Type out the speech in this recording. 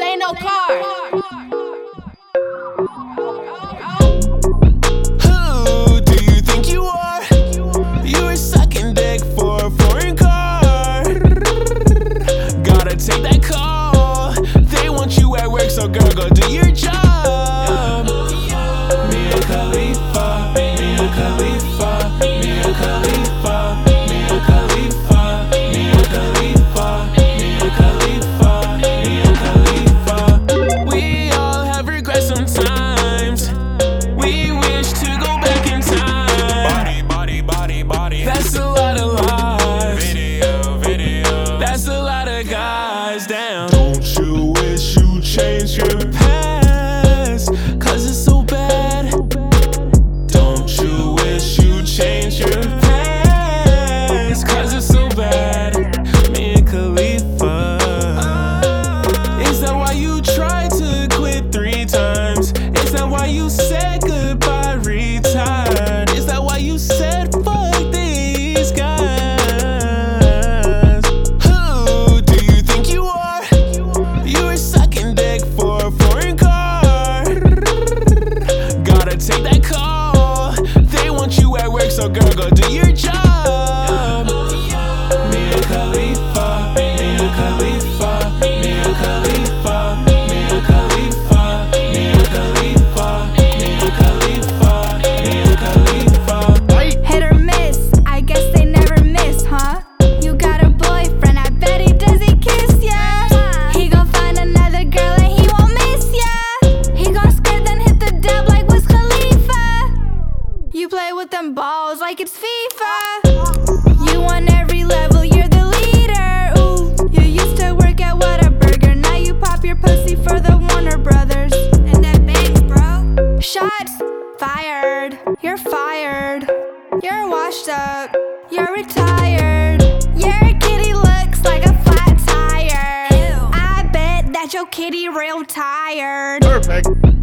ain't no car. Who do you think you are? You were sucking dick for a foreign car. Gotta take that call. They want you at work, so girl, go do your job. Mia Khalifa, Mia Khalifa, Mia Khalifa, Mia Khalifa, Mia Khalifa, Mia Khalifa, Mia Khalifa. We all have regrets sometimes. We wish to go back in time. Body. That's a lot of lies. Video. That's a lot of guys down. Don't you wish you changed your past? Cause it's so bad. Don't you wish you changed your past? Cause it's so bad. Mia Khalifa. Is that why you tried to quit 3 times? Is that why you said goodbye, retired? Is that why you said fuck these guys? Who do you think you are? You were sucking dick for a foreign car. Gotta take that call. They want you at work, so girl, go do your job. Mia Khalifa, Mia Khalifa, Mia Khalifa, Mia Khalifa, Mia Khalifa, Mia Khalifa, Mia Khalifa. Hit or miss, I guess they never miss, huh? You got a boyfriend, I bet does he kiss ya? He gon' find another girl and he won't miss ya. He gon' skirt then hit the dub like Wiz Khalifa. You play with them balls like it's FIFA. You on every level, you're the leader. Ooh, you used to work at Whataburger, now you pop your pussy for the Warner Brothers. And that bangs, bro. Shots fired. You're fired. You're washed up. You're retired. Your kitty looks like a flat tire. Ew. I bet that your kitty real tired. Perfect.